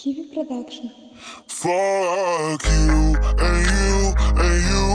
Kiwi Production. Fuck you and you and you.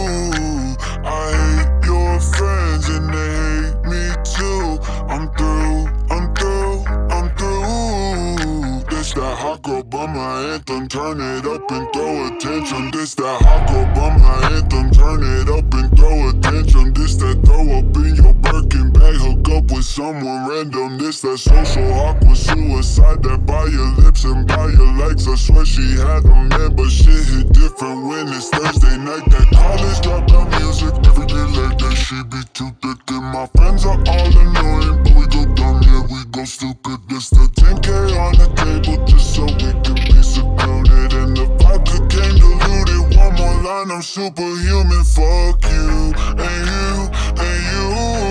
I hate your friends and they hate me too. I'm through, I'm through, I'm through. This that hot girl bummer anthem, turn it up and throw attention. This that hot girl bummer anthem, turn it up and throw attention. This that throw up in your Birkin bag, hook up with someone random. This that social awkward suicide, that by your lips and by your likes. I swear she had a man, but shit hit different when it's Thursday night. That college dropout music every day like that. She be too thick and my friends are all annoying, but we go dumb, yeah, we go stupid. This the 10K on the table just so we can be secluded, and the vodka came diluted. One more line, I'm superhuman. Fuck you and you and you.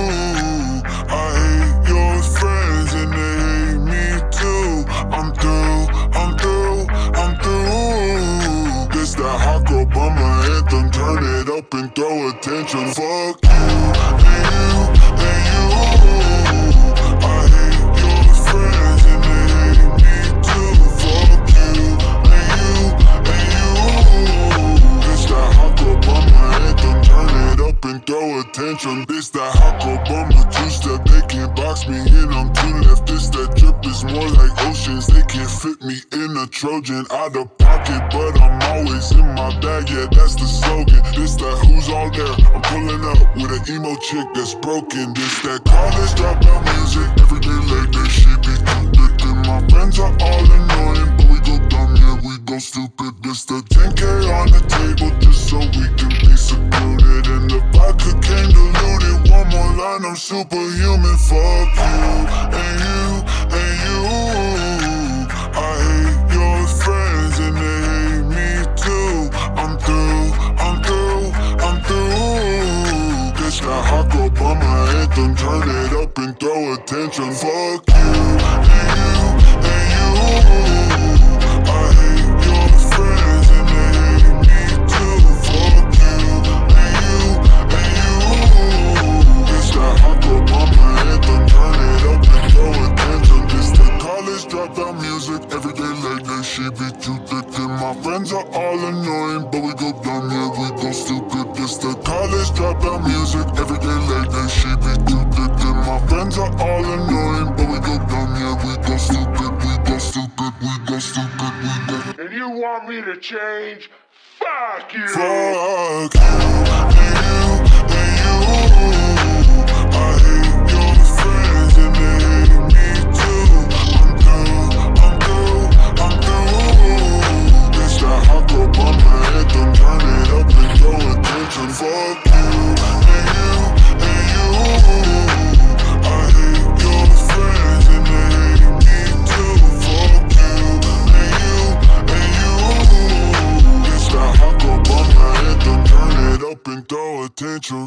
I hate your friends and they hate me too. I'm through, I'm through, I'm through. This that hot girl bummer anthem, turn it up and throw attention. Fuck you and you and you. I hate your friends and they hate me too. Fuck you and you and you. This that hot girl bummer anthem, turn it up and throw attention. This that hot girl bummer two-step, they can't box me in, I'm too left. This that drip is more like oceans, they can't fit me in a Trojan. Out of pocket, but I'm always in my bag, yeah, that's the slogan. This that who's all there, I'm pulling up with an emo chick that's broken. This that college dropout music, every day like that. She be too thick and my friends are all annoying, but we go dumb, yeah, we go stupid. This the 10K on the table just so we can be secluded, and the vodka came diluted. One more line, I'm superhuman. Fuck you and you and you. I hate your friends and they hate me too. I'm through, I'm through, I'm through. This that hot girl bummer anthem, turn it up and throw attention. Fuck you and you and you. I hate your friends and they hate me too. Fuck you and you and you. This that hot girl bummer anthem, turn it up and throw attention. This that college dropout music, every day like that. She be too thick and my friends are all annoying, but we go dumb, yeah, we go stupid. This the college dropout music, every day like that. She be too thick and my friends are all annoying, but we go dumb, yeah, we go stupid, we go stupid, we go stupid, we go. And you want me to change? Fuck you! Fuck you and you and you. I hate your friends and they hate me too. I'm through, I'm through, I'm through. This that hot girl bummer anthem, turn it up and throw attention. Fuck you and you and you. I hate your friends and they hate me too. Fuck you and you and you. This that hot girl bummer anthem, turn it up and throw attention.